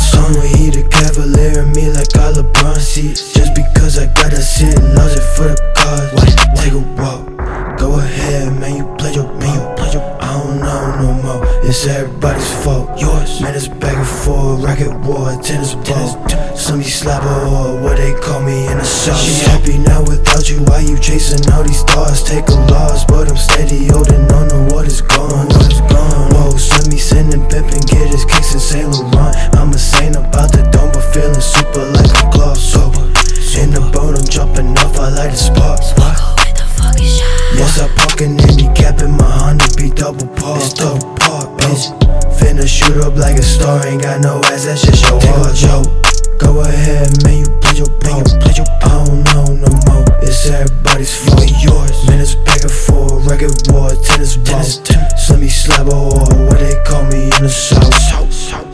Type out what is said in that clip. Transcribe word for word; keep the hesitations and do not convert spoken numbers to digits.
song when he the Cavalier and me like I LeBron. See, just because I got that shit, lost it for the cause. Take a walk, go ahead, man, you play your man, you play your. I don't know no more, it's everybody's fault. Yours, man, it's back and forth, rocket war, tennis ball. Some be slapper or what they call me in the shop. She happy now without you, why you chasing all these stars? Take a loss, but I'm steady holding on to what is gone. What is gone. Whoa, send me sending pimp and get his kicks in Saint Laurent. I'm a saint about the dome, but feeling super like I'm Claw. So in the boat, I'm jumping off, I like the spark. Yes, I park an handicap in my Honda be double park. It's double park, bitch. Finna shoot up like a star, ain't got no ass, that's just your heart, yo. Go ahead, man, you play your part. I don't know no more, it's everybody's fault. Yours, man, it's back and forth, record war, tennis ball. Some me slap or what they call me in the south.